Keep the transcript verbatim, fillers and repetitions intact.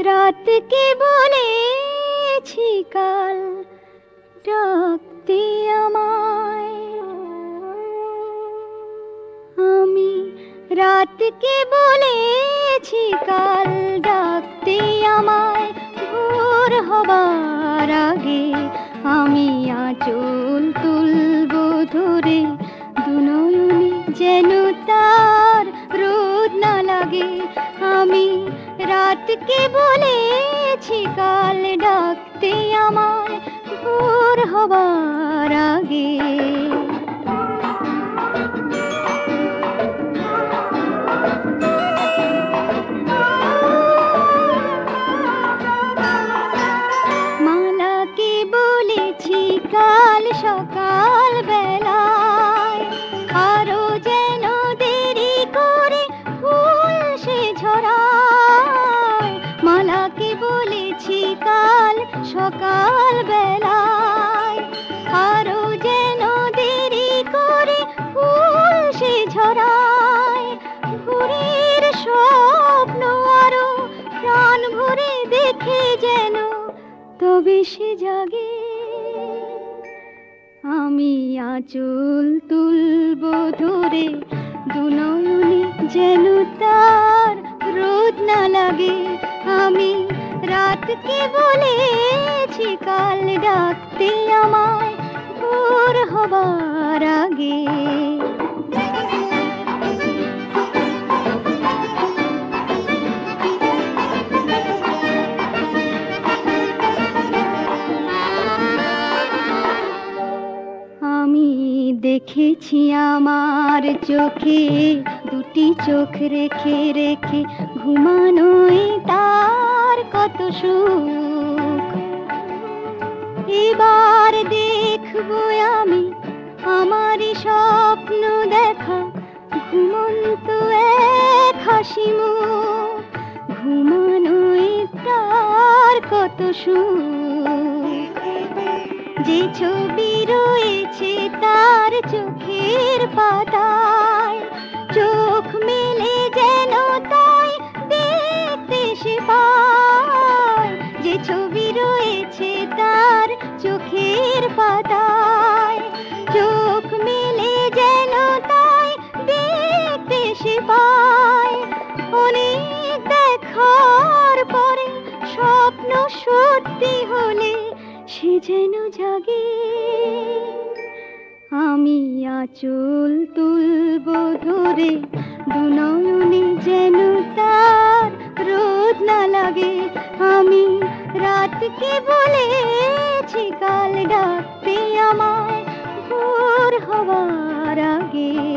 রাতকে বলেছি কাল ডাকতে আমায়, আমি রাতকে বলেছি কাল ডাকতে আমায়। ভোর হবার আগে আমি আঁচল তুলব ধরে, দুনয়নে যেন তার রোদ না লাগে। আমি রাতকে বলেছি কাল ডাকতে আমায়, ভোর হবার আগে। মালাকে বলেছি কাল সকাল বেলায়, আরো যেন দেরি করে ফুল সে ঝরায়। মালাকে বলেছি কাল সকাল বেলায়, আরো যেন দেরি করে ফুল সে ঝরায়। ভোরের স্বপ্ন আরো প্রাণ ভরে দেখে যেন তবে সে জাগে। আমি আঁচল তুলব ধরে, দুনয়নে যেন তার রোদ না লাগে। আমি রাতকে বলেছি কাল ডাকতে আমায়, ভোর হবার আগে। আমি দেখেছি আমার চোখে দুটি চোখ রেখে রেখে, ঘুমানোই তার কত সুখ। এবার দেখবো আমি আমারই স্বপ্ন দেখা, ঘুমন্ত এক হাসি মুখ। ঘুমানোই তার কত সুখ। যে ছবি রয়েছে তার চোখের পাতায়, চোখ মেলে যেন তাই দেখতে সে পায়। যে ছবি রয়েছে তার চোখের পাতায়, চোখ মেলে যেন তাই দেখতে সে পায়। অনেক দেখার পরে স্বপ্ন সত্যি হলে সে যেন জাগে। আমি আঁচল তুলব ধরে, দুনয়নে যেন তার রোদ না লাগে। আমি রাতকে বলেছি কাল ডাকতে আমায়, ভোর হবার আগে।